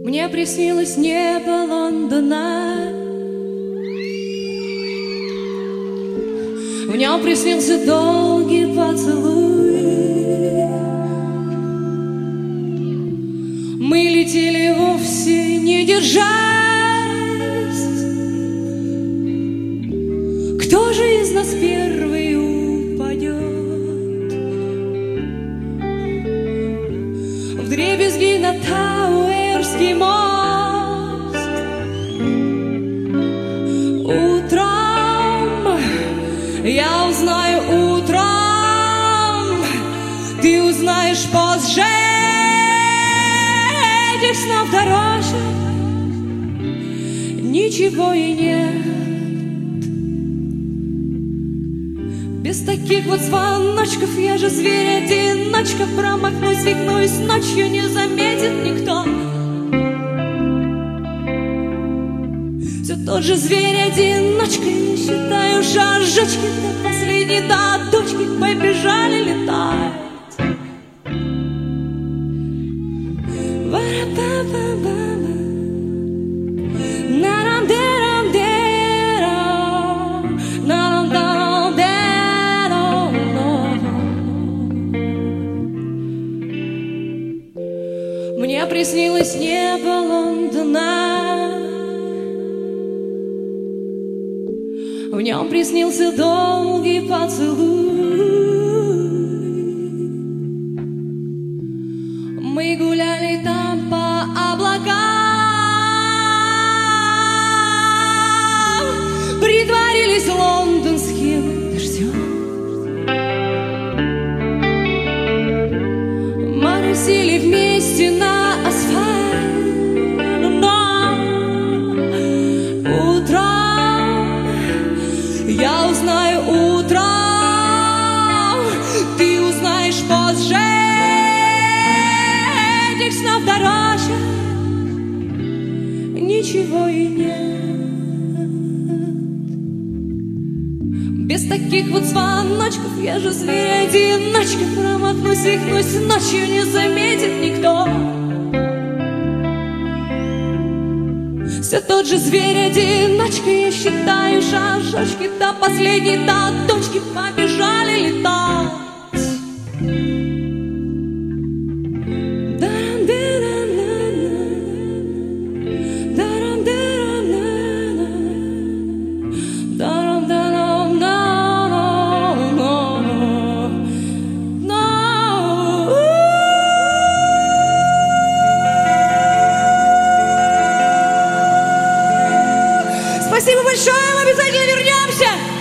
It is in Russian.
Мне приснилось небо Лондона, в нем приснился долгий поцелуй. Мы летели вовсе не держась. Кто же из нас первый упадет? Вдребезги на Тауэрский мост. Утром я узнаю, утром ты узнаешь позже. Этих снов дороже ничего и нет. Без таких вот звоночков я же зверь-одиночка. Промахнусь, свихнусь, ночью не заметит никто. Все тот же зверь-одиночка. Я считаю шажочки до последней, до точки. Побежали летать. Мне приснилось небо Лондона, в нем приснился долгий поцелуй. Мы гуляли там по облакам, притворились лондонским дождем. Моросили вместе на асфальт, но утром я узнаю, утром ты узнаешь позже. Этих снов дороже ничего и нет. Без таких вот звоночков я же зверь-одиночка. Промахнусь, свихнусь, ночью не заметит никто. Все тот же зверь-одиночка. Я считаю шажочки до последней, до точки. Побежали летать. Спасибо большое, мы обязательно вернемся!